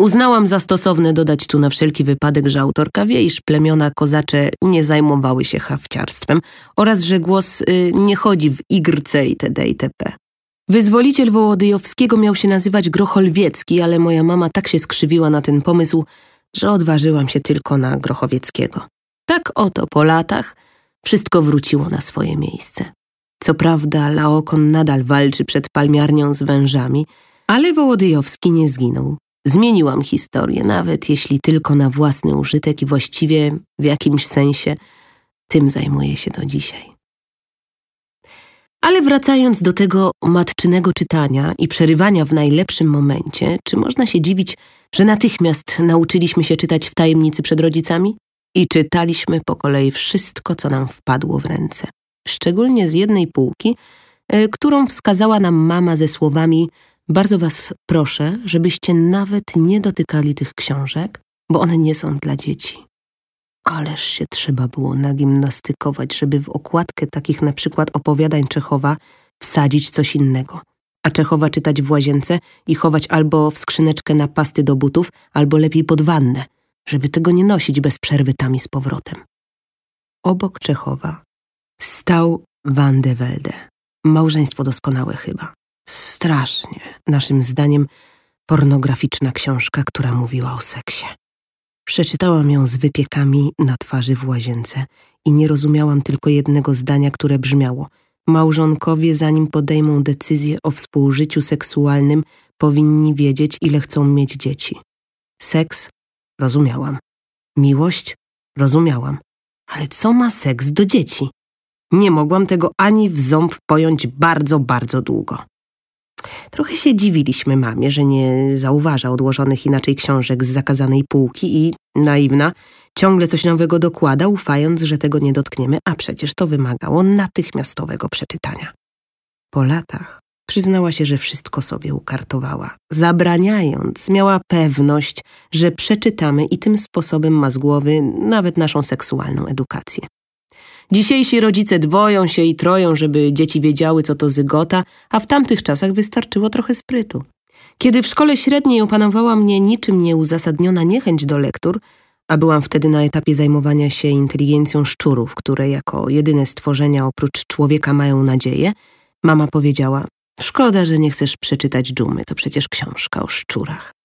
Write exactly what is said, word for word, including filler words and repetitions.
Uznałam za stosowne dodać tu na wszelki wypadek, że autorka wie, iż plemiona kozacze nie zajmowały się hafciarstwem oraz że głos y, nie chodzi w igrce itd. itp. Wyzwoliciel Wołodyjowskiego miał się nazywać Grocholwiecki, ale moja mama tak się skrzywiła na ten pomysł, że odważyłam się tylko na Grochowieckiego. Tak oto po latach wszystko wróciło na swoje miejsce. Co prawda Laokon nadal walczy przed palmiarnią z wężami, ale Wołodyjowski nie zginął. Zmieniłam historię, nawet jeśli tylko na własny użytek i właściwie w jakimś sensie tym zajmuję się do dzisiaj. Ale wracając do tego matczynego czytania i przerywania w najlepszym momencie, czy można się dziwić, że natychmiast nauczyliśmy się czytać w tajemnicy przed rodzicami? I czytaliśmy po kolei wszystko, co nam wpadło w ręce. Szczególnie z jednej półki, y, którą wskazała nam mama ze słowami: bardzo was proszę, żebyście nawet nie dotykali tych książek, bo one nie są dla dzieci. Ależ się trzeba było nagimnastykować, żeby w okładkę takich na przykład opowiadań Czechowa wsadzić coś innego. A Czechowa czytać w łazience i chować albo w skrzyneczkę na pasty do butów, albo lepiej pod wannę, żeby tego nie nosić bez przerwy tam i z powrotem. Obok Czechowa stał Van de Velde. Małżeństwo doskonałe chyba. Strasznie, naszym zdaniem, pornograficzna książka, która mówiła o seksie. Przeczytałam ją z wypiekami na twarzy w łazience i nie rozumiałam tylko jednego zdania, które brzmiało: małżonkowie, zanim podejmą decyzję o współżyciu seksualnym, powinni wiedzieć, ile chcą mieć dzieci. Seks? Rozumiałam. Miłość? Rozumiałam. Ale co ma seks do dzieci? Nie mogłam tego ani w ząb pojąć bardzo, bardzo długo. Trochę się dziwiliśmy mamie, że nie zauważa odłożonych inaczej książek z zakazanej półki i, naiwna, ciągle coś nowego dokłada, ufając, że tego nie dotkniemy, a przecież to wymagało natychmiastowego przeczytania. Po latach przyznała się, że wszystko sobie ukartowała. Zabraniając, miała pewność, że przeczytamy i tym sposobem ma z głowy nawet naszą seksualną edukację. Dzisiejsi rodzice dwoją się i troją, żeby dzieci wiedziały, co to zygota, a w tamtych czasach wystarczyło trochę sprytu. Kiedy w szkole średniej opanowała mnie niczym nieuzasadniona niechęć do lektur, a byłam wtedy na etapie zajmowania się inteligencją szczurów, które jako jedyne stworzenia oprócz człowieka mają nadzieję, mama powiedziała: szkoda, że nie chcesz przeczytać Dżumy, to przecież książka o szczurach.